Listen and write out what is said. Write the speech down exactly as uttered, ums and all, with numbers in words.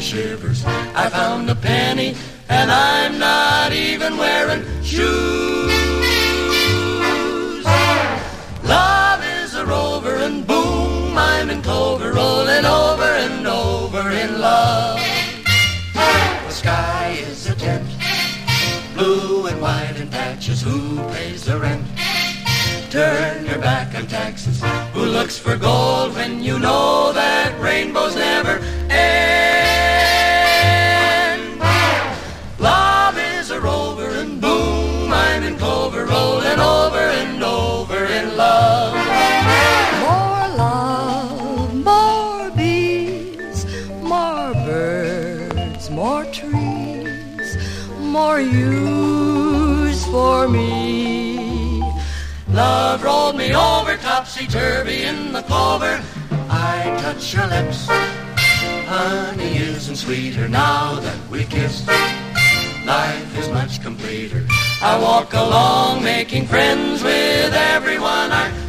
shivers. I found a penny, and I'm not even wearing shoes. Love is a rover, and boom, I'm in clover, rolling over and over in love. The sky is a tent, blue and white in patches. Who pays the rent? Turn your back on taxes. Who looks for gold when you know that rainbows never end? Love is a rover, and boom, I'm in clover, rolling over and over in love. More love, more bees, more birds, more trees, more use for me. Love rolled me over topsy-turvy in the clover. I touch your lips. Honey isn't sweeter now that we kissed. Life is much completer. I walk along making friends with everyone I